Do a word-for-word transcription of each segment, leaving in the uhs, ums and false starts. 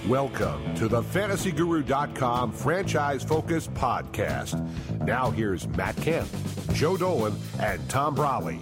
Welcome to the fantasy guru dot com Franchise Focus podcast. Now here's Matt Kemp, Joe Dolan, and Tom Brolley.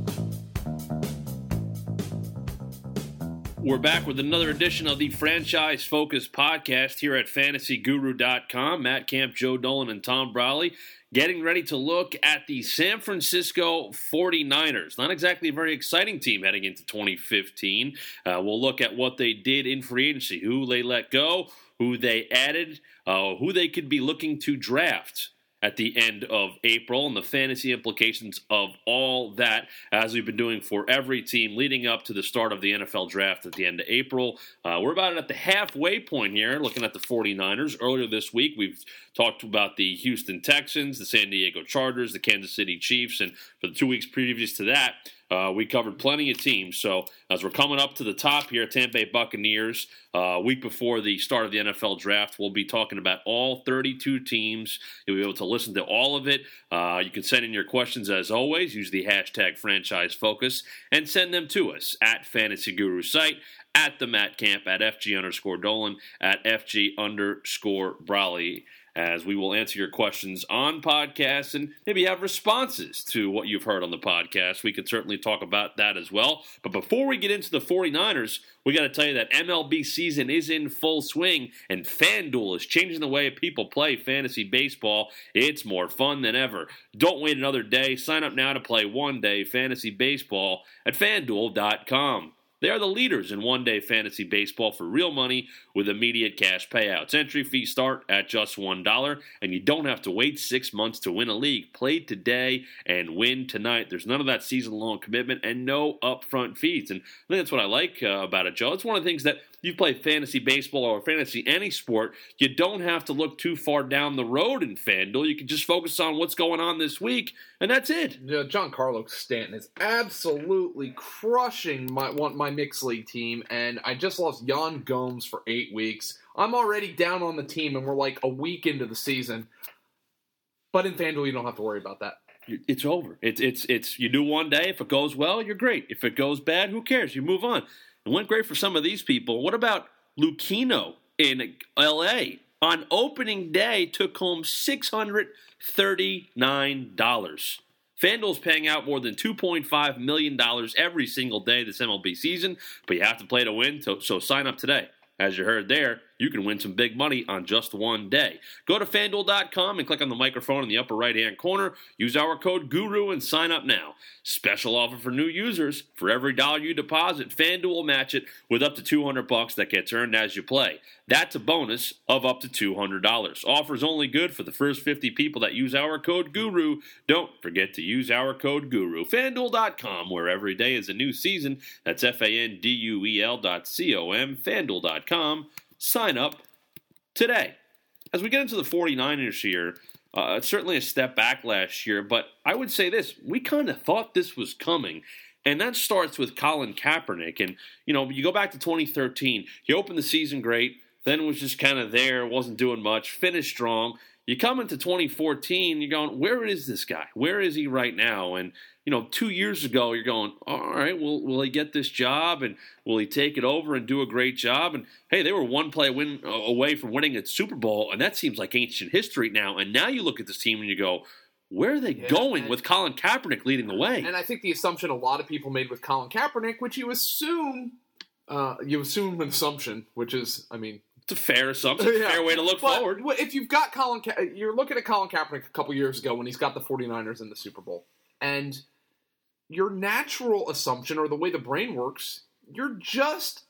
We're back with another edition of the Franchise Focus podcast here at fantasy guru dot com. Matt Kemp, Joe Dolan, and Tom Brolley getting ready to look at the San Francisco forty-niners. Not exactly a very exciting team heading into twenty fifteen. Uh, we'll look at what they did in free agency, who they let go, who they added, uh, who they could be looking to draft at the end of April, and the fantasy implications of all that, as we've been doing for every team leading up to the start of the N F L draft at the end of April. Uh, we're about at the halfway point here, looking at the forty-niners. Earlier this week, we've talked about the Houston Texans, the San Diego Chargers, the Kansas City Chiefs, and for the two weeks previous to that, Uh, we covered plenty of teams. So as we're coming up to the top here, Tampa Bay Buccaneers, a uh, week before the start of the N F L draft, we'll be talking about all thirty-two teams. You'll be able to listen to all of it. Uh, you can send in your questions as always. Use the hashtag Franchise Focus and send them to us at Fantasy Guru site, at the Matt Camp, at F G underscore Dolan, at F G underscore Brolley, as we will answer your questions on podcasts and maybe have responses to what you've heard on the podcast. We could certainly talk about that as well. But before we get into the forty-niners, we got to tell you that M L B season is in full swing, and FanDuel is changing the way people play fantasy baseball. It's more fun than ever. Don't wait another day. Sign up now to play one-day fantasy baseball at FanDuel dot com. They are the leaders in one-day fantasy baseball for real money with immediate cash payouts. Entry fees start at just one dollar, and you don't have to wait six months to win a league. Play today and win tonight. There's none of that season-long commitment and no upfront fees. And I think that's what I like uh, about it, Joe. It's one of the things that you play fantasy baseball or fantasy any sport, you don't have to look too far down the road in FanDuel. You can just focus on what's going on this week, and that's it. Yeah, Giancarlo Stanton is absolutely crushing my one, my mixed league team, and I just lost Yan Gomes for eight weeks. I'm already down on the team, and we're like a week into the season. But in FanDuel, you don't have to worry about that. It's over. It's it's it's you do one day. If it goes well, you're great. If it goes bad, who cares? You move on. It went great for some of these people. What about Lucchino in L A? On opening day, took home six hundred thirty-nine dollars. FanDuel's paying out more than two point five million dollars every single day this M L B season, but you have to play to win, so, so sign up today. As you heard there, you can win some big money on just one day. Go to FanDuel dot com and click on the microphone in the upper right-hand corner. Use our code GURU and sign up now. Special offer for new users. For every dollar you deposit, FanDuel will match it with up to two hundred bucks that gets earned as you play. That's a bonus of up to two hundred dollars. Offer's only good for the first fifty people that use our code GURU. Don't forget to use our code GURU. FanDuel dot com, where every day is a new season. That's F A N D U E L dot C O M, FanDuel dot com. Sign up today. As we get into the forty-niners here, uh, it's certainly a step back last year, but I would say this, we kind of thought this was coming, and that starts with Colin Kaepernick. And, you know, you go back to twenty thirteen, he opened the season great, then was just kind of there, wasn't doing much, finished strong. You come into twenty fourteen, you're going, where is this guy? Where is he right now? And, you know, two years ago, you're going, all right, will, will he get this job? And will he take it over and do a great job? And, hey, they were one play win uh, away from winning a Super Bowl, and that seems like ancient history now. And now you look at this team and you go, where are they yeah, going with Colin Kaepernick leading the way? And I think the assumption a lot of people made with Colin Kaepernick, which you assume, uh, you assume an assumption, which is, I mean, it's a fair assumption. It's a fair way to look but forward. If you've got Colin, Ka- you're looking at Colin Kaepernick a couple years ago when he's got the forty-niners in the Super Bowl. And your natural assumption, or the way the brain works, you're just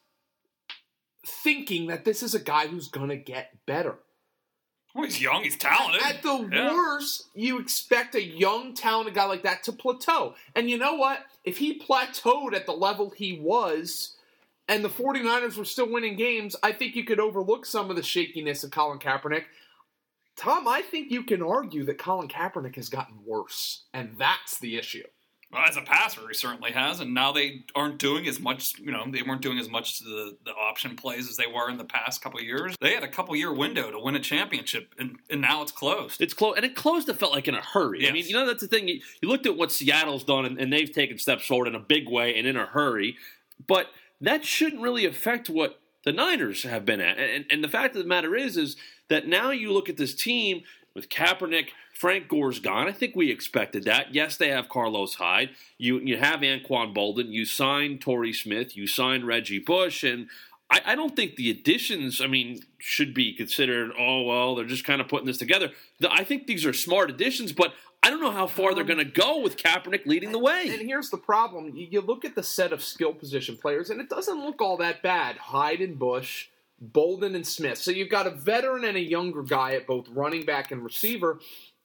thinking that this is a guy who's going to get better. Well, he's young. He's talented. At the yeah. worst, you expect a young, talented guy like that to plateau. And you know what? If he plateaued at the level he was, and the forty-niners were still winning games, I think you could overlook some of the shakiness of Colin Kaepernick. Tom, I think you can argue that Colin Kaepernick has gotten worse, and that's the issue. Well, as a passer, he certainly has, and now they aren't doing as much, you know, they weren't doing as much to the, the option plays as they were in the past couple of years. They had a couple-year window to win a championship, and, and now it's closed. It's closed, and it closed, it felt like in a hurry. Yes. I mean, you know, that's the thing. You, you looked at what Seattle's done, and, and they've taken steps forward in a big way and in a hurry, but that shouldn't really affect what the Niners have been at. And, and the fact of the matter is, is that now you look at this team with Kaepernick, Frank Gore's gone. I think we expected that. Yes, they have Carlos Hyde. You you have Anquan Boldin. You signed Torrey Smith. You signed Reggie Bush. And I, I don't think the additions, I mean, should be considered, oh, well, they're just kind of putting this together. The, I think these are smart additions, but I don't know how far they're going to go with Kaepernick leading the way. And here's the problem. You, you look at the set of skill position players, and it doesn't look all that bad. Hyde and Bush, Boldin and Smith. So you've got a veteran and a younger guy at both running back and receiver.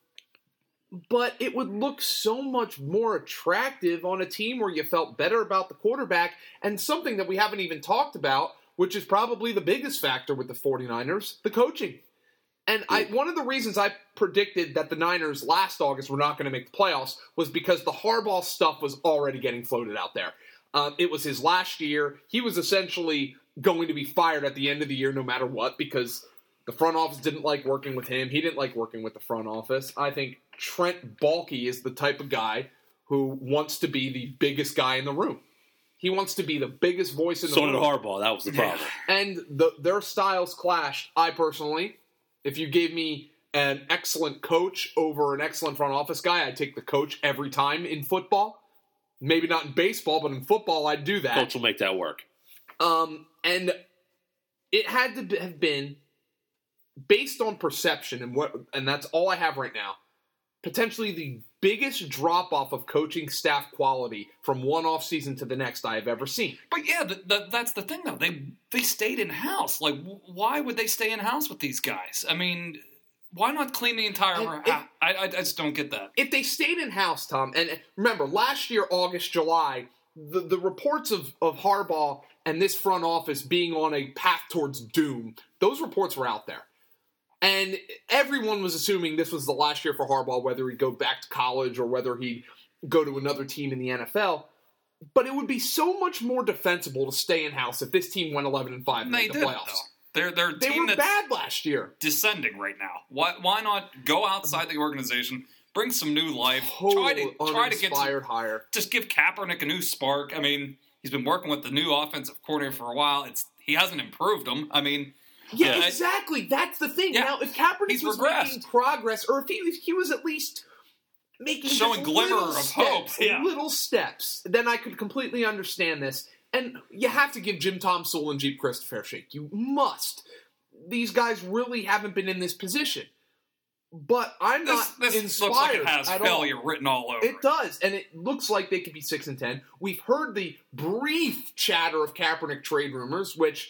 But it would look so much more attractive on a team where you felt better about the quarterback, and something that we haven't even talked about, which is probably the biggest factor with the 49ers, the coaching. And I, one of the reasons I predicted that the Niners last August were not going to make the playoffs was because the Harbaugh stuff was already getting floated out there. Um, it was his last year. He was essentially going to be fired at the end of the year no matter what, because the front office didn't like working with him. He didn't like working with the front office. I think Trent Baalke is the type of guy who wants to be the biggest guy in the room. He wants to be the biggest voice in the so room. So did Harbaugh. That was the problem. And the, their styles clashed. I personally, if you gave me an excellent coach over an excellent front office guy, I'd take the coach every time in football. Maybe not in baseball, but in football, I'd do that. Coach will make that work. Um, and it had to have been based on perception, and what, and that's all I have right now, potentially the biggest drop-off of coaching staff quality from one offseason to the next I have ever seen. But yeah, the, the, that's the thing, though. They they stayed in-house. Like, w- why would they stay in-house with these guys? I mean, why not clean the entire... And if, I, I, I just don't get that. If they stayed in-house, Tom, and remember, last year, August, July, the, the reports of, of Harbaugh and this front office being on a path towards doom, those reports were out there. And everyone was assuming this was the last year for Harbaugh, whether he'd go back to college or whether he'd go to another team in the N F L. But it would be so much more defensible to stay in-house if this team went eleven and five and made the did, playoffs. Though. They're, they're a they team were that's bad last year. Descending right now. Why why not go outside the organization, bring some new life, Total try to try to get uninspired hire. Just give Kaepernick a new spark. I mean, he's been working with the new offensive coordinator for a while. It's he hasn't improved them. I mean. Yeah, Yeah, exactly. That's the thing. Yeah, now, if Kaepernick he's was regressed. making progress, or if he, if he was at least making Showing just glimmer little of steps, hope, yeah. little steps, then I could completely understand this. And you have to give Jim Tomsula and Jeep Christ a fair shake. You must. These guys really haven't been in this position. But I'm This, not this inspired looks like it has at failure all. written all over It does, and it looks like they could be six and ten. We've heard the brief chatter of Kaepernick trade rumors, which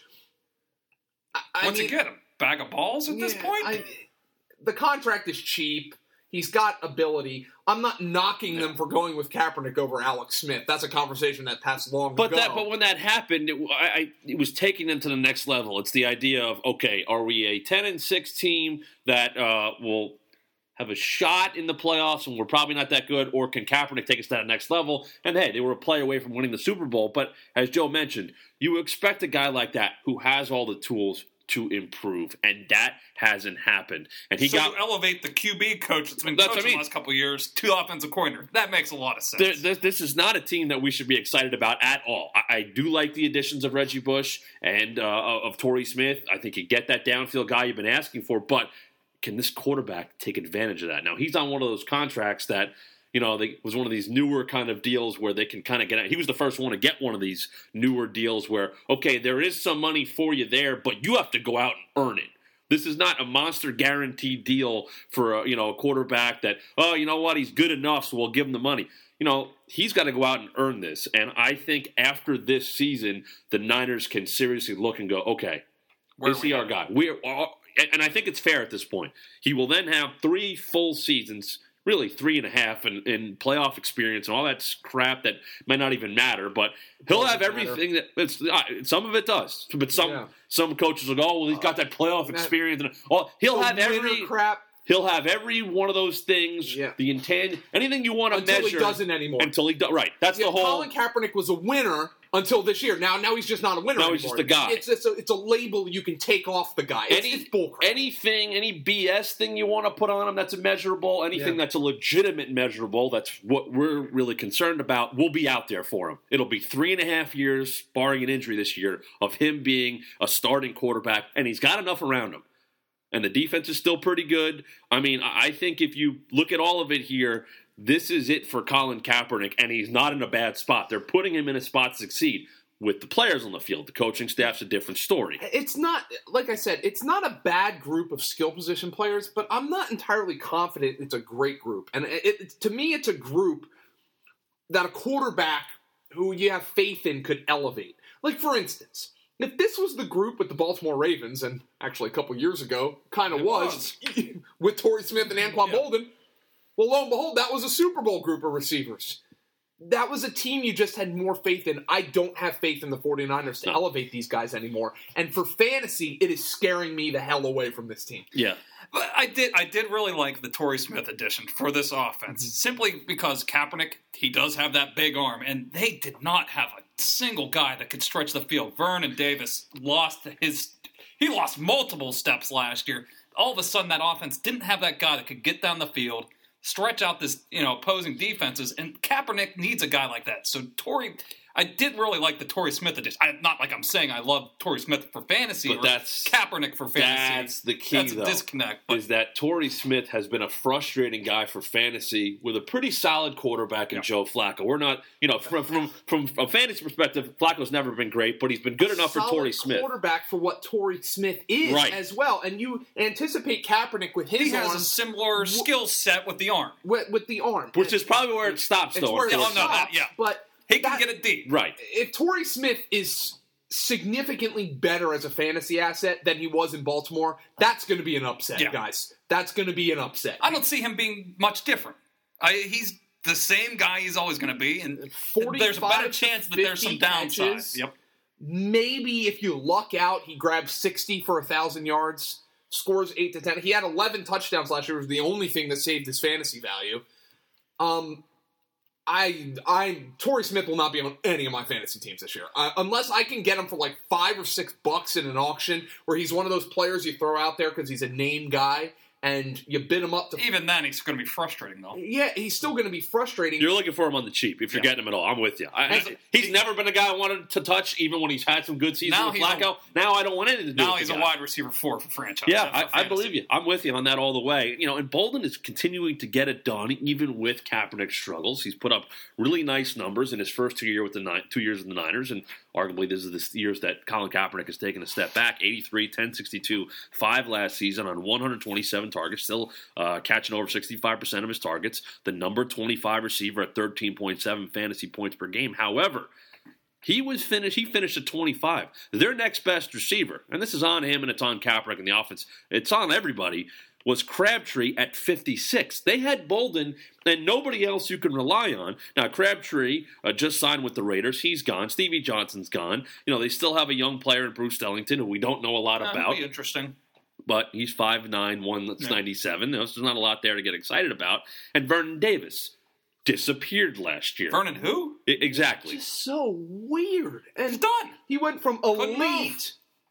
I, I What's mean, he get him? Bag of balls at this yeah, point? I, the contract is cheap. He's got ability. I'm not knocking them for going with Kaepernick over Alex Smith. That's a conversation that passed long But ago. that, but when that happened, it, I, I, it was taking them to the next level. It's the idea of, okay, are we a ten and six team that uh, will have a shot in the playoffs and we're probably not that good, or can Kaepernick take us to that next level? And hey, they were a play away from winning the Super Bowl. But as Joe mentioned, you expect a guy like that who has all the tools to improve, and that hasn't happened. And he so got you elevate the Q B coach that's been That's coaching what I mean. the last couple of years to offensive coordinator. That makes a lot of sense. There, this, this is not a team that we should be excited about at all. I, I do like the additions of Reggie Bush and uh, of Torrey Smith. I think you get that downfield guy you've been asking for, but can this quarterback take advantage of that? Now, he's on one of those contracts that, you know, they, was one of these newer kind of deals where they can kind of get out. He was the first one to get one of these newer deals where, okay, there is some money for you there, but you have to go out and earn it. This is not a monster guaranteed deal for a, you know, a quarterback that, oh, you know what, he's good enough, so we'll give him the money. You know, he's got to go out and earn this. And I think after this season, the Niners can seriously look and go, okay, Where is are he we our at? guy? We're, and I think it's fair at this point. He will then have three full seasons, really three and a half in, in playoff experience and all that crap that might not even matter, but he'll Doesn't have everything that it's, uh, some of it does. But some Yeah. some coaches will go, oh, well, he's got that playoff that- experience, and oh, he'll The have winner every crap he'll have every one of those things. Yeah. The intent, anything you want to until measure he doesn't anymore. until he does. Right, that's Yeah, the whole. Colin Kaepernick was a winner until this year. Now, now he's just not a winner Now anymore. he's just a guy. It's, it's, a, it's a label you can take off the guy. It's, Any, it's bullcrap. anything, any B S thing you want to put on him that's a measurable, anything Yeah. that's a legitimate measurable, that's what we're really concerned about, will be out there for him. It'll be three and a half years, barring an injury this year, of him being a starting quarterback, and he's got enough around him. And the defense is still pretty good. I mean, I think if you look at all of it here, this is it for Colin Kaepernick, and he's not in a bad spot. They're putting him in a spot to succeed. With the players on the field, the coaching staff's a different story. It's not, like I said, it's not a bad group of skill position players, but I'm not entirely confident it's a great group. And it, it, to me, it's a group that a quarterback who you have faith in could elevate. Like, for instance, if this was the group with the Baltimore Ravens, and actually a couple years ago kind of was, was. with Torrey Smith and Anquan Yeah. Bolden, well, lo and behold, that was a Super Bowl group of receivers. That was a team you just had more faith in. I don't have faith in the 49ers to No. elevate these guys anymore. And for fantasy, it is scaring me the hell away from this team. Yeah. But I did I did really like the Torrey Smith addition for this offense, Mm-hmm. simply because Kaepernick, he does have that big arm, and they did not have a single guy that could stretch the field. Vernon Davis lost his he lost multiple steps last year. All of a sudden, that offense didn't have that guy that could get down the field, stretch out this, you know, opposing defenses, and Kaepernick needs a guy like that. So Torrey, I did really like the Torrey Smith addition. I, not like I'm saying I love Torrey Smith for fantasy, But or that's- Kaepernick for fantasy. That's the key, That's a though, disconnect. But is that Torrey Smith has been a frustrating guy for fantasy with a pretty solid quarterback in Yeah. Joe Flacco. We're not, you know, from, from from a fantasy perspective, Flacco's never been great, but he's been good enough for Solid Torrey Smith. quarterback for what Torrey Smith is Right. as well. And you anticipate Kaepernick with his he has arm, a similar skill set with the arm. with, with the arm. Which is probably where it stops, it's though. where it Oh, no, unfortunately. that- stops, yeah. But He can that- get it deep. Right. if Torrey Smith is significantly better as a fantasy asset than he was in Baltimore, that's going to be an upset, Yeah. guys. That's going to be an upset. I don't see him being much different. I, he's the same guy he's always going to be, and there's a better forty-five chance that to there's some fifty downside. catches. Yep. Maybe if you luck out, he grabs sixty for one thousand yards, scores eight to ten. He had eleven touchdowns last year. It was the only thing that saved his fantasy value. Um, I, I, Torrey Smith will not be on any of my fantasy teams this year. Uh, unless I can get him for like five or six bucks in an auction where he's one of those players you throw out there because he's a name guy and you bid him up to... Even then, he's going to be frustrating, though. Yeah, he's still going to be frustrating. You're looking for him on the cheap if you're Yeah. getting him at all. I'm with you. I, He's- he's never been a guy I wanted to touch, even when he's had some good seasons Now with he's a- Flacco. now I don't want anything to do Now with he's the a guy. wide receiver four for franchise. Yeah, uh, for I, I fantasy. believe you. I'm with you on that all the way. You know, and Bolden is continuing to get it done, even with Kaepernick's struggles. He's put up really nice numbers in his first two year with the nine, two years with the Niners, and arguably this is the years that Colin Kaepernick has taken a step back. eighty-three, ten, sixty-two, five last season on one hundred twenty-seven targets, still uh, catching over sixty-five percent of his targets. The number twenty-five receiver at thirteen point seven fantasy points per game. However, He was finished. He finished at twenty-five. Their next best receiver, and this is on him and it's on Kaepernick and the offense. It's on everybody. Was Crabtree at fifty-six. They had Bolden and nobody else you can rely on. Now, Crabtree uh, just signed with the Raiders. He's gone. Stevie Johnson's gone. You know, they still have a young player in Bruce Ellington who we don't know a lot That'd about. be interesting. But he's five nine, one that's Yeah. ninety-seven. You know, so there's not a lot there to get excited about. And Vernon Davis disappeared last year. Vernon who? I- exactly. Just so weird. And He's done. he went from Couldn't elite move.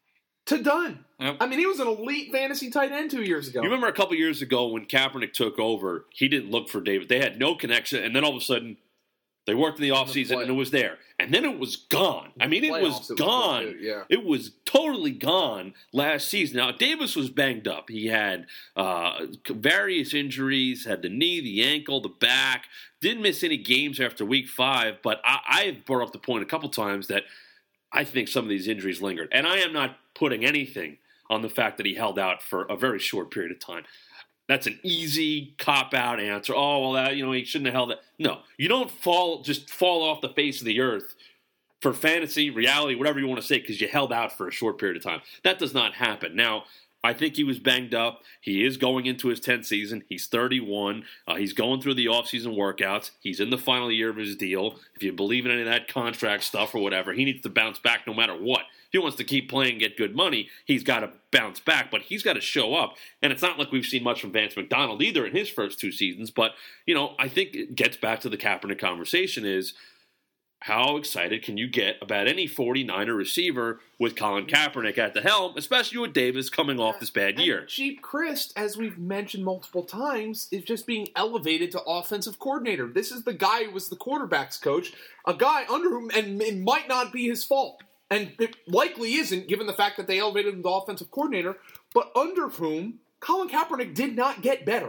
to done. Yep. I mean, he was an elite fantasy tight end two years ago. You remember a couple years ago when Kaepernick took over, he didn't look for David. They had no connection, and then all of a sudden, they worked in the offseason, play- and it was there. And then it was gone. I mean, it Playoffs, was it was gone. good, yeah. It was totally gone last season. Now, Davis was banged up. He had uh, various injuries, had the knee, the ankle, the back. Didn't miss any games after week five, but I, I've brought up the point a couple times that I think some of these injuries lingered. And I am not putting anything on the fact that he held out for a very short period of time. That's an easy cop-out answer. Oh, well, that, you know, he shouldn't have held it. No, you don't fall just fall off the face of the earth for fantasy, reality, whatever you want to say, because you held out for a short period of time. That does not happen. Now, I think he was banged up. He is going into his tenth season. He's thirty-one. Uh, he's going through the offseason workouts. He's in the final year of his deal. If you believe in any of that contract stuff or whatever, he needs to bounce back no matter what. If he wants to keep playing and get good money, he's got to bounce back, but he's got to show up. And it's not like we've seen much from Vance McDonald either in his first two seasons. But, you know, I think it gets back to the Kaepernick conversation is how excited can you get about any 49er receiver with Colin Kaepernick at the helm, especially with Davis coming off this bad year? And Jeep Christ, as we've mentioned multiple times, is just being elevated to offensive coordinator. This is the guy who was the quarterback's coach, a guy under whom, and it might not be his fault, and it likely isn't, given the fact that they elevated him to offensive coordinator, but under whom Colin Kaepernick did not get better.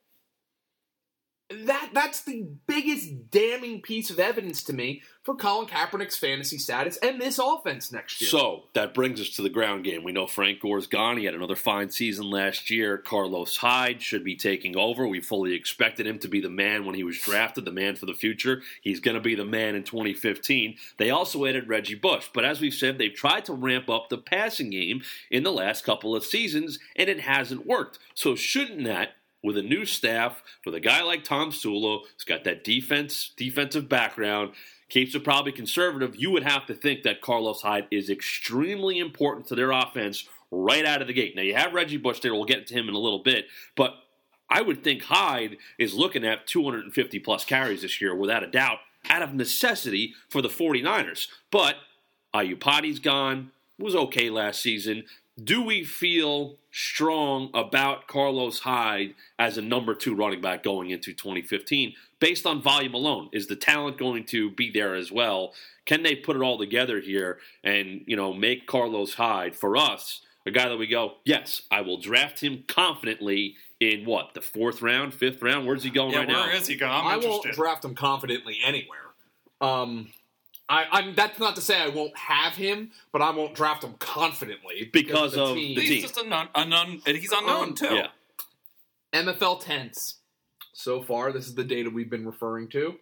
That That's the biggest damning piece of evidence to me for Colin Kaepernick's fantasy status and this offense next year. So, that brings us to the ground game. We know Frank Gore's gone. He had another fine season last year. Carlos Hyde should be taking over. We fully expected him to be the man when he was drafted, the man for the future. He's going to be the man in twenty fifteen. They also added Reggie Bush. But as we've said, they've tried to ramp up the passing game in the last couple of seasons, and it hasn't worked. So shouldn't that, with a new staff, with a guy like Tom Sula, who's got that defense, defensive background, keeps it probably conservative, you would have to think that Carlos Hyde is extremely important to their offense right out of the gate. Now, you have Reggie Bush there. We'll get to him in a little bit. But I would think Hyde is looking at two hundred fifty plus carries this year, without a doubt, out of necessity for the 49ers. But Ayupati's gone. Was okay last season. Do we feel strong about Carlos Hyde as a number two running back going into twenty fifteen based on volume alone? Is the talent going to be there as well? Can they put it all together here and, you know, make Carlos Hyde, for us, a guy that we go, yes, I will draft him confidently in what, the fourth round, fifth round? Where's he going yeah, right now? Where is he going? I'm I interested. won't draft him confidently anywhere. Um, I, I'm. That's not to say I won't have him, but I won't draft him confidently Because of team. the He's team. just unknown, unknown, and he's unknown Um, too. Yeah. N F L tenths. So far, this is the data we've been referring to.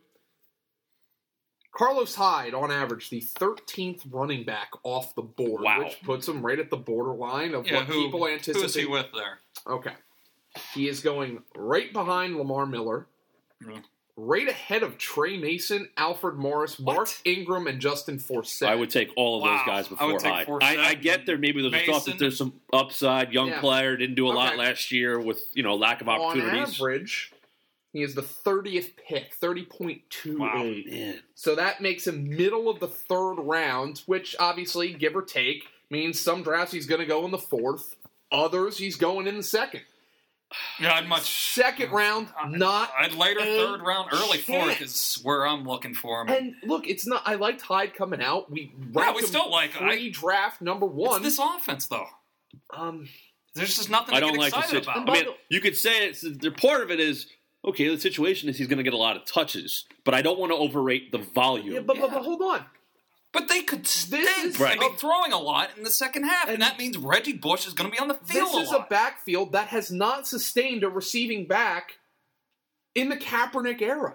Carlos Hyde, on average, the thirteenth running back off the board, Wow. which puts him right at the borderline of Yeah, what who, people anticipate. who is he with there? Okay. He is going right behind Lamar Miller, Yeah. right ahead of Trey Mason, Alfred Morris, What? Mark Ingram, and Justin Forsett. I would take all of Wow. those guys I before would take Hyde. Forsett, I, I get there. Maybe there's a thought that Mason. there's some upside. Young Yeah. player, didn't do a lot Okay. last year with, you know, lack of On opportunities. average, he is the thirtieth pick, thirty point two eight. Wow. Man. So that makes him middle of the third round, which obviously, give or take, means some drafts he's going to go in the fourth. Others, he's going in the second. Yeah, I'd much. Second round, not I'd later a third round, early fourth chance. is where I'm looking for him. And look, it's not. I liked Hyde coming out. We ranked we him still like- I- pre-draft number it's one. this offense, though. um, There's just nothing to I don't get like the excited situation. about. I mean, you could say it's the part of it is okay. The situation is he's going to get a lot of touches, but I don't want to overrate the volume. yeah, but, but Yeah. but hold on. But they could stink is- Right. and be throwing a lot in the second half, and, And- that means Reggie Bush is going to be on the field This is a a lot. backfield that has not sustained a receiving back in the Kaepernick era.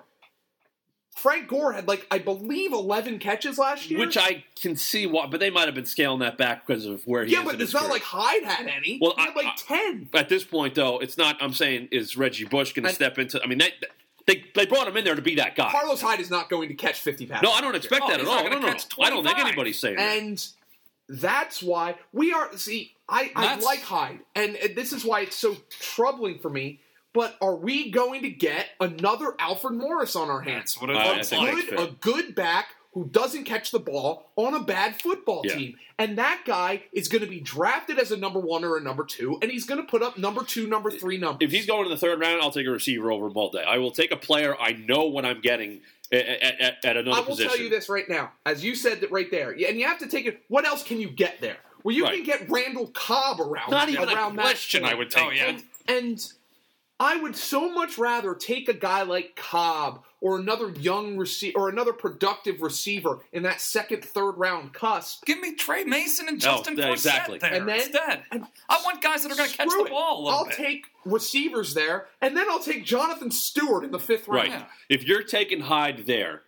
Frank Gore had, like, I believe, eleven catches last year. Which I can see why, but they might have been scaling that back because of where he yeah, is but in his it's not career. like Hyde had any. Well, he had I- like I- ten. At this point, though, it's not. I'm saying, is Reggie Bush going to And- step into? I mean, they, they they brought him in there to be that guy. Carlos Hyde is not going to catch fifty passes. No, I don't expect Oh, that at he's all. not No, gonna no, no. catch I don't think twenty-five. anybody's saying that. And that's why we are. See, I, I That's- like Hyde, and this is why it's so troubling for me. But are we going to get another Alfred Morris on our hands? That's what it I- I looks think like. that's Good, fair. a good back who doesn't catch the ball on a bad football Yeah. team. And that guy is going to be drafted as a number one or a number two, and he's going to put up number two, number three numbers. If he's going in the third round, I'll take a receiver over him all day. I will take a player I know what I'm getting at, at, at, at another I will position. tell you this right now, as you said that right there, and you have to take it. What else can you get there? Well, you Right. can get Randall Cobb around. Not even around a that question. point. I would take. Oh, yeah. And, and I would so much rather take a guy like Cobb or another young receiver or another productive receiver in that second, third round cusp. Give me Trey Mason and No, Justin yeah, Forsett exactly. there And then- instead. and I want guys that are going to catch Screw the it. ball a little I'll bit. take receivers there, and then I'll take Jonathan Stewart in the fifth round. Right. Yeah. If you're taking Hyde there,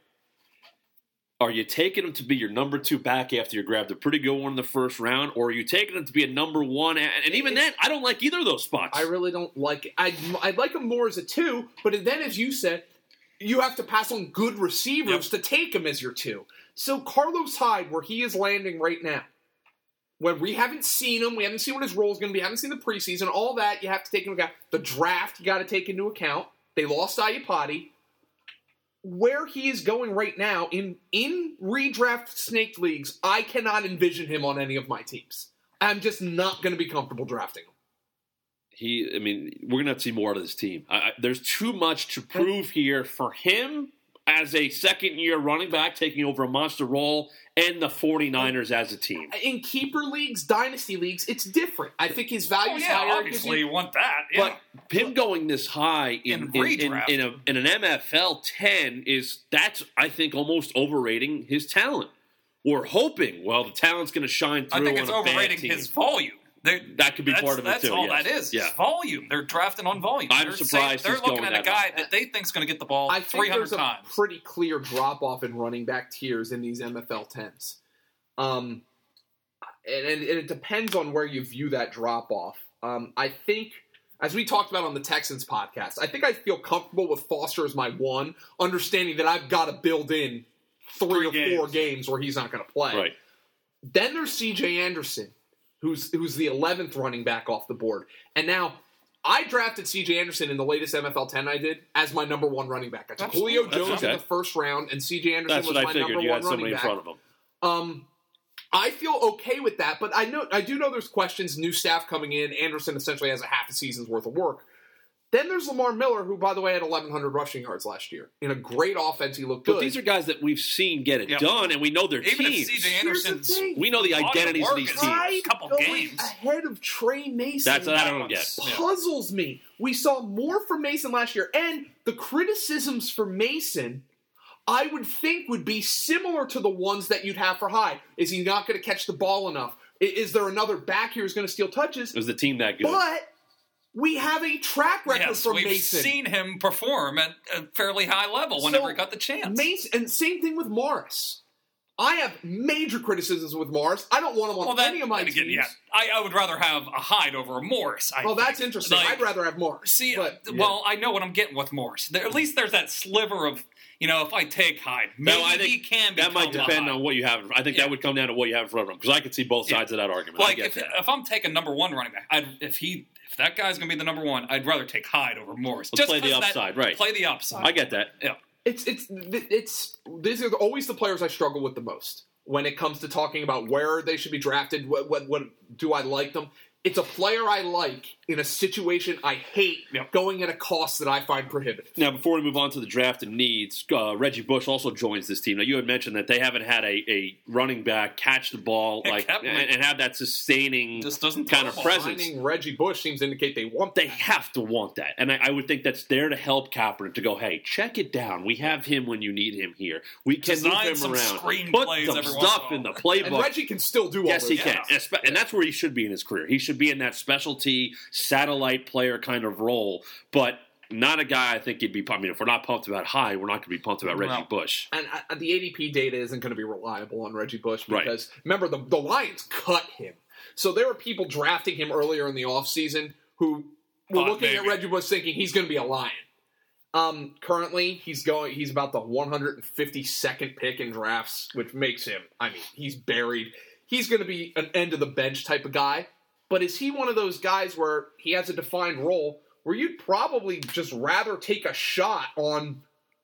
are you taking him to be your number two back after you grabbed a pretty good one in the first round, or are you taking him to be a number one? And, and even then, I don't like either of those spots. I really don't like it. I'd, I'd like him more as a two, but then, as you said, you have to pass on good receivers to take him as your two. So Carlos Hyde, where he is landing right now, when we haven't seen him, we haven't seen what his role is going to be, haven't seen the preseason, all that, you have to take into account. The draft, you got to take into account. They lost Ayupati. where he is going right now in in redraft snake leagues, I cannot envision him on any of my teams. I'm just not going to be comfortable drafting him. He, I mean, we're going to have to see more out of this team. I, I, there's too much to prove here for him as a second-year running back taking over a monster role and the 49ers as a team. In keeper leagues, dynasty leagues, it's different. I think his value is oh, yeah, higher. obviously you want that. Yeah. But him going this high in, In in, in, redraft. in, a, in an M F L ten is, that's, I think, almost overrating his talent. We're hoping, well, the talent's going to shine through I think on it's a bad overrating team. his volume. They're, That could be that's, part of it, that's too, all yes. that is. Yeah. It's volume. They're drafting on volume. I'm they're surprised saying, he's They're looking going at a that guy high. that they think's going to get the ball I think three hundred there's a times. pretty clear drop-off in running back tiers in these M F L tens. Um, and, and it depends on where you view that drop-off. Um, I think, as we talked about on the Texans podcast, I think I feel comfortable with Foster as my one, understanding that I've got to build in three, or Three four games. games where he's not going to play. Right. Then there's C J Anderson, who's who's the eleventh running back off the board. And now, I drafted C J Anderson in the latest M F L ten I did as my number one running back. I took Absolutely. Julio That's Jones okay. in the first round, and C J Anderson That's was what I my figured. number You one had running somebody in back. front of him. Um, I feel okay with that, but I know I do know there's questions. New staff coming in. Anderson essentially has a half a season's worth of work. Then there's Lamar Miller, who, by the way, had eleven hundred rushing yards last year. In a great offense, he looked But good. these are guys that we've seen get it Yeah. done, and we know their Even teams. if C J Here's the Anderson's thing. We know the body of identities of work these is teams. Why couple going games. ahead of Trey Mason. That's what I don't get. Yeah. Puzzles me. We saw more from Mason last year, and the criticisms for Mason, I would think, would be similar to the ones that you'd have for Hyde. Is he not going to catch the ball enough? I- Is there another back here who's going to steal touches? Was the team that good? But we have a track record Yes, from we've Mason. seen him perform at a fairly high level whenever So, he got the chance. Mason, and same thing with Morris. I have major criticisms with Morris. I don't want him on well, that, any of my then again, teams. yeah, I, I would rather have a Hyde over a Morris. I Well, think. that's interesting. Like, I'd rather have Morris. See, but, uh, well, I know what I'm getting with Morris. There, at least there's that sliver of, you know, if I take Hyde, maybe No, I think he can that might become a depend Hyde. on what you have. I think Yeah. that would come down to what you have in front of him, because I could see both Yeah. sides of that argument. I Like get if, that. if I'm taking number one running back, I'd, if he if that guy's going to be the number one, I'd rather take Hyde over Morris. Let's Just play the 'cause that- upside, right. Play the upside. I get that. Yeah. It's it's it's these are always the players I struggle with the most when it comes to talking about where they should be drafted. What what, what do I like them? It's a player I like in a situation I hate, Yep. going at a cost that I find prohibitive. Now, before we move on to the draft and needs, uh, Reggie Bush also joins this team. Now, you had mentioned that they haven't had a, a running back catch the ball Yeah, like Kepler. and, and have that sustaining Just doesn't kind throw of the ball. presence. Finding Reggie Bush seems to indicate they want They that. have to want that. And I, I would think that's there to help Kaepernick to go, hey, check it down. We have him when you need him here. We can Design move him some around. screen Put plays some every once stuff in a in the while. And playbook. Reggie can still do all Yes, those he things. can. And, spe- and that's where he should be in his career. He should be in that specialty satellite player kind of role, but not a guy I think you'd be. I mean, if we're not pumped about Hyde, we're not going to be pumped about Reggie No. Bush. And uh, the A D P data isn't going to be reliable on Reggie Bush Right. because, remember, the, the Lions cut him. So there were people drafting him earlier in the offseason who were Thought looking at maybe. Reggie Bush thinking he's going to be a Lion. Um, currently, he's going. He's about the one hundred fifty-second pick in drafts, which makes him, I mean, he's buried. He's going to be an end-of-the-bench type of guy. But is he one of those guys where he has a defined role where you'd probably just rather take a shot on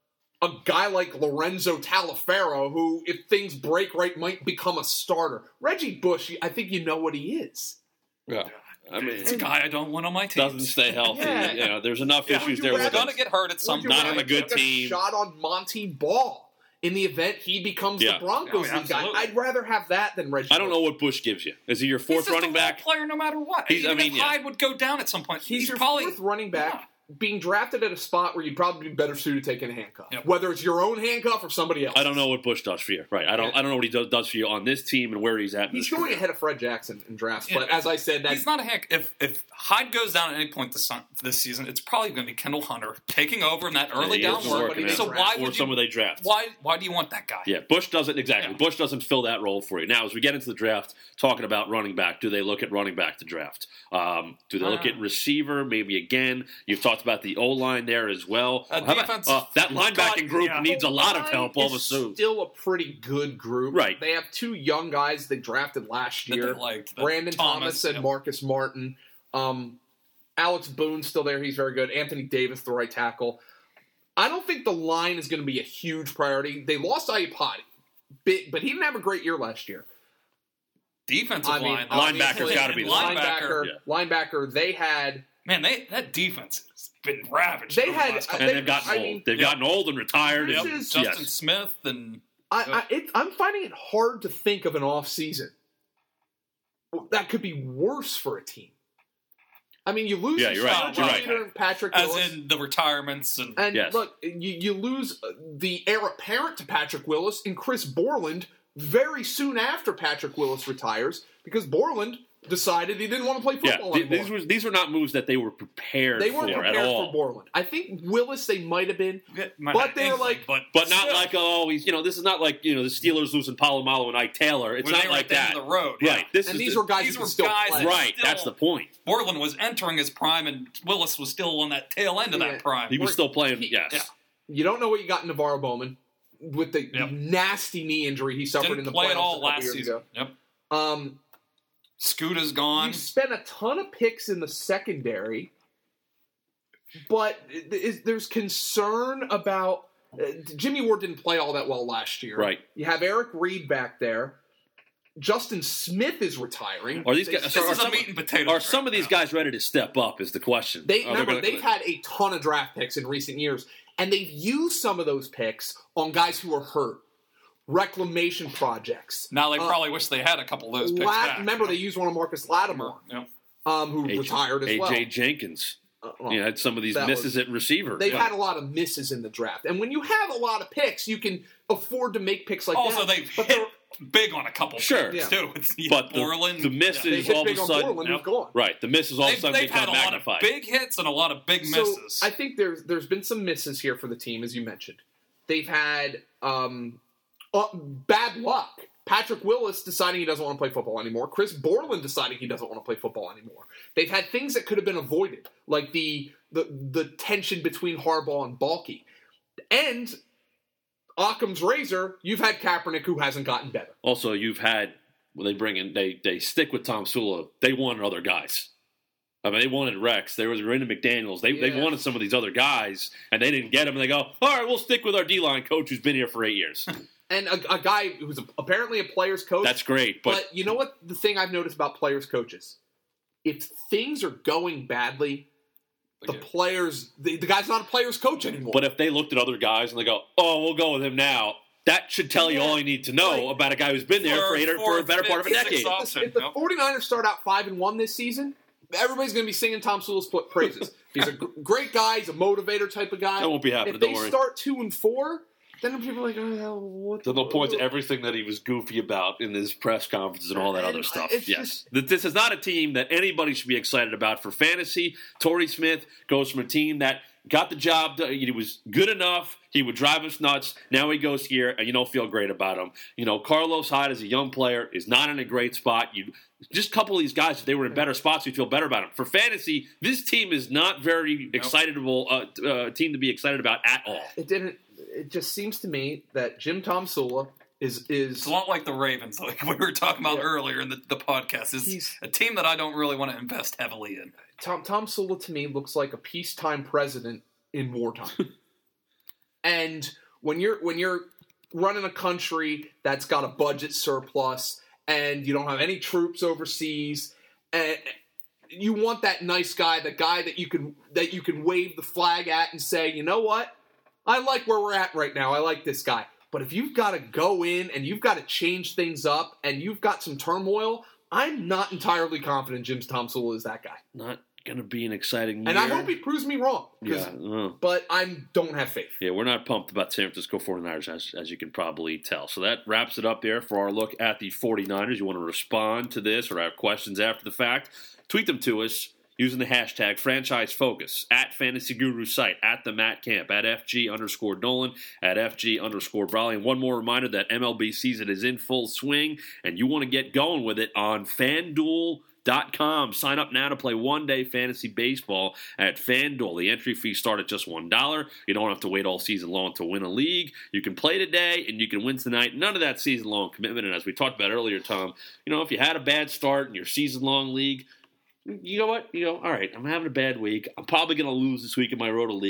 a guy like Lorenzo Taliaferro, who, if things break right, might become a starter? Reggie Bush, I think you know what he is. Yeah, I mean, It's a guy I don't want on my team. doesn't stay healthy. Yeah. You know, there's enough Yeah. issues Would you there with rather- He's him. going to get hurt at some Would you Not point. on a rather good take team. shot on Monty Ball in the event he becomes Yeah. the Broncos Oh, yeah, league guy. absolutely. I'd rather have that than Reggie I don't Bush. know what Bush gives you. Is he your He's fourth just running a back? player no matter what. He's- I Even mean, if yeah. Hyde would go down at some point, He's, he's, your probably fourth running back Yeah. being drafted at a spot where you'd probably be better suited taking a handcuff. Yep. Whether it's your own handcuff or somebody else. I don't know what Bush does for you. Right. I don't. Yeah. I don't know what he does, does for you on this team and where he's at. In He's his going career. ahead of Fred Jackson in drafts, Yeah. but as I said, that He's not a heck. If if Hyde goes down at any point this son- this season, it's probably going to be Kendall Hunter taking over in that early Yeah, he down is work. working out. So why or would you? somebody they draft. Why why do you want that guy? Yeah, Bush doesn't exactly. Yeah. Bush doesn't fill that role for you. Now, as we get into the draft, talking about running back, do they look at running back to draft? Um, do they look Uh. at receiver? Maybe again. You've talked about the O line there as well. Uh, How about- defense- uh, that linebacking God, group yeah. needs a lot of line help. All of a is sudden, still a pretty good group. Right. They have two young guys they drafted last That year. they liked, that Brandon Thomas, Thomas, and yep. Marcus Martin. Um, Alex Boone's still there. He's very good. Anthony Davis, the right tackle. I don't think the line is going to be a huge priority. They lost Iupati, big, but he didn't have a great year last year. Defensive I mean, line, Linebacker's obviously, gotta be and the linebacker. Yeah. Linebacker. They had. Man, they that defense has been ravaged. They over the had- last couple And they- they've gotten I old. mean- they've Yep. gotten old and retired. This and- is- Justin yes. Smith and I, I, it, I'm finding it hard to think of an off season that could be worse for a team. I mean, you lose Yeah, your you're right. starting You're right. leader, Patrick as Willis. in the retirements and And Yes. look, you, you lose the heir apparent to Patrick Willis in Chris Borland very soon after Patrick Willis retires because Borland decided he didn't want to play Yeah, football th- anymore. these were these were not moves that they were prepared they for weren't at prepared all. for Borland. I think Willis they might have been. might But have they were inkling, like- but, But not still, like, oh, he's, you know, this is not like, you know, the Steelers losing Palomalo and Ike Taylor. It's when not they were like at the end that. of the road, Right. yeah. This And is these the, were guys these who were could still guys play. that- right. still- That's the point. Borland was entering his prime, and Willis was still on that tail end of Yeah. that prime. He was still playing. He- Yes. yeah. You don't know what you got in Navarro Bowman with the Yep. nasty knee injury he suffered Didn't in the play playoffs at all a couple last years season. ago. Yep. Um, Scoota's gone. You spent a ton of picks in the secondary, but is, there's concern about uh, Jimmy Ward didn't play all that well last year. Right. You have Eric Reed back there. Justin Smith is retiring. Are these They- guys- This are is some- a meat and potatoes. Are some of these right guys ready to step up? Is the question. They Are they remember gonna- they've had a ton of draft picks in recent years, and they've used some of those picks on guys who are hurt. Reclamation projects. now. Now they Uh, probably wish they had a couple of those picks Lat- back. remember, they used one of Marcus Lattimore, Yep. um, who A J retired as A J well. Jenkins. Uh, well, You know, had some of these that misses was- at receiver. They've Yeah. had a lot of misses in the draft, and when you have a lot of picks, you can afford to make picks like Also, that. they've but hit they're- big on a couple Sure. picks, Yeah. too. It's, But the- Borland, the misses- they is hit all of big a on sudden- Borland, Yep. who's gone. Right. The misses all of a They've, sudden they've become had a lot magnified. of big hits and a lot of big So misses. I think there's there's been some misses here for the team, as you mentioned. They've had um, uh, bad luck. Patrick Willis deciding he doesn't want to play football anymore. Chris Borland deciding he doesn't want to play football anymore. They've had things that could have been avoided, like the the, the tension between Harbaugh and Balky. And Occam's razor, you've had Kaepernick who hasn't gotten better. Also, you've had when they bring in they they stick with Tom Sula. They wanted other guys. I mean, they wanted Rex. They were into McDaniels. They they Yeah. wanted some of these other guys, and they didn't get them. And they go, all right, we'll stick with our D line coach who's been here for eight years. And a, a guy who's a, apparently a player's coach. That's great, But, but, you know what? The thing I've noticed about players' coaches, if things are going badly, the Okay. players, the, the guy's not a player's coach anymore. but if they looked at other guys and they go, oh, we'll go with him now, that should tell you Yeah. all you need to know Like- about a guy who's been there For- for, eight or, for a for better part of a fifth, decade. sixth if option, the, if the yep. 49ers start out five and one this season, everybody's going to be singing Tom Sula's pl- praises. He's a gr- great guy. He's a motivator type of guy. That won't be happening, If don't they worry. start two and four, then people are like, oh, hell, what? Then they'll point to what- everything that he was goofy about in his press conferences and all that And other stuff. it's Yes. just- That this is not a team that anybody should be excited about for fantasy. Torrey Smith goes from a team that got the job done. He was good enough. He would drive us nuts. Now he goes here, and you don't feel great about him. You know, Carlos Hyde as a young player is not in a great spot. You just a couple of these guys, if they were in better spots, you feel better about them. For fantasy, this team is not very excitable uh, uh, team to be excited about at all. It didn't. It just seems to me that Jim Tom Sula is is It's a lot like the Ravens, like we were talking about Yeah. earlier in the, the podcast. Is He's- a team that I don't really want to invest heavily in. Tom Tom Sula to me looks like a peacetime president in wartime. And when you're when you're running a country that's got a budget surplus and you don't have any troops overseas, and you want that nice guy, the guy that you can that you can wave the flag at and say, you know what, I like where we're at right now. I like this guy. But if you've got to go in and you've got to change things up and you've got some turmoil, I'm not entirely confident Jim Tom Sula is that guy. Not going to be an exciting year. And I hope he proves me wrong. 'cause- Yeah, uh, But I don't have faith. yeah, we're not pumped about San Francisco forty-niners, as, as you can probably tell. So that wraps it up there for our look at the forty-niners. You want to respond to this or have questions after the fact, tweet them to us using the hashtag franchise focus at Fantasy Guru site, at the Matt Camp, at F G underscore Dolan, at F G underscore Brawley. And one more reminder that M L B season is in full swing and you want to get going with it on FanDuel dot com. Sign up now to play one-day fantasy baseball at FanDuel. The entry fees start at just one dollar. You don't have to wait all season long to win a league. You can play today and you can win tonight. None of that season-long commitment. And as we talked about earlier, Tom, you know, if you had a bad start in your season-long league, you know what? You know, all right, I'm having a bad week. I'm probably going to lose this week in my Roto League.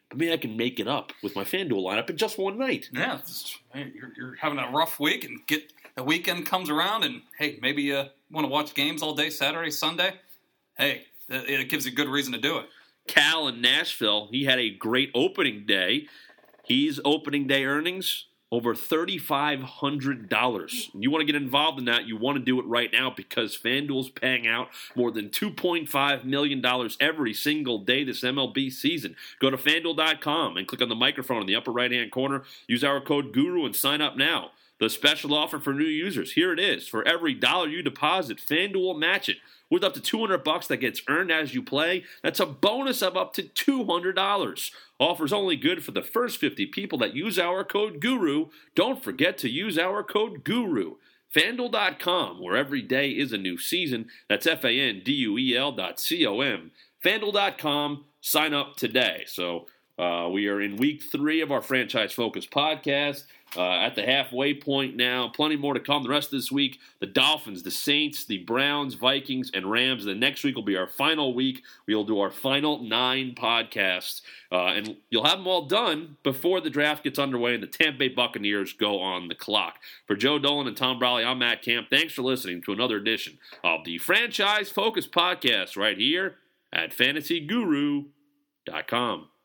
but maybe I can make it up with my FanDuel lineup in just one night. Yeah, it's, hey, you're, you're having a rough week, and get the weekend comes around, and hey, maybe you want to watch games all day, Saturday, Sunday. Hey, it, it gives you a good reason to do it. Cal in Nashville, he had a great opening day. He's opening day earnings over three thousand five hundred dollars. You want to get involved in that, you want to do it right now because FanDuel's paying out more than two point five million dollars every single day this M L B season. Go to FanDuel dot com and click on the microphone in the upper right-hand corner. Use our code GURU and sign up now. The special offer for new users, here it is. For every dollar you deposit, FanDuel will match it with up to two hundred bucks that gets earned as you play. That's a bonus of up to two hundred dollars. Offer's only good for the first fifty people that use our code GURU. Don't forget to use our code GURU. FanDuel dot com, where every day is a new season. That's F A N D U E L dot C O M. FanDuel dot com, sign up today. So uh, we are in week three of our Franchise Focus podcast. Uh, at the halfway point now. Plenty more to come the rest of this week. The Dolphins, the Saints, the Browns, Vikings, and Rams. The next week will be our final week. We will do our final nine podcasts. Uh, and you'll have them all done before the draft gets underway and the Tampa Bay Buccaneers go on the clock. For Joe Dolan and Tom Brawley, I'm Matt Camp. Thanks for listening to another edition of the Franchise Focus podcast right here at Fantasy Guru dot com.